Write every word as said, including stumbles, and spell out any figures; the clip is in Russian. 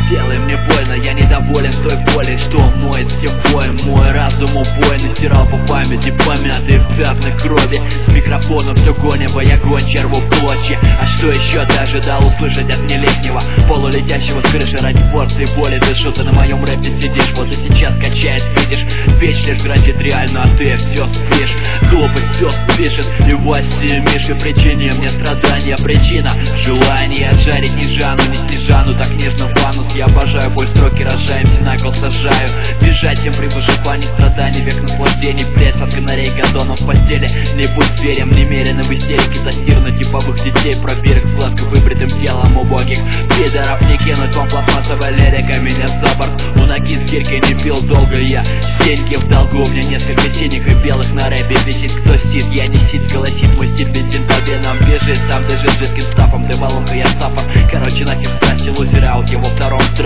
делай мне больно, я недоволен той волей, что моет с тем боем. Мой разум убойный, стирал по памяти помятые пятна крови. С микрофона все гоневой огонь, черву в клочья. А что еще ты ожидал услышать от нелетнего, полулетящего с крыши ради порции боли? Ты что, ты на моем рэпе сидишь, вот и сейчас качает, видишь. Печь лишь грозит реально, а ты все спишь. Глупость все спишет, и Вася Мишка причини мне страдания. Причина желание отжарить не Жанну, не Снежану, так нежно в анус. Я обожаю боль, строки рожаемся, на кол сажаю. Бежать всем при выживании, страданий, век наслаждений. Плеск от канарей, газонов в постели. Не будь зверем, немерено в истерике. Застирно типовых детей, пробег сладко выбритым телом убогих пидоров. Не кинуть вам пластмассовой лирика, меня за борт. У ноги с гирькой не пил долго я, сеньки в долгу. У меня несколько синих и белых на рэпе висит. Кто сит, я не сит, голосит мой стиль, бензин по венам бежит. Сам дышит жидким стафом, ты баллонка, я стафом. Короче, нахер страсти лузера, аут его втором строке.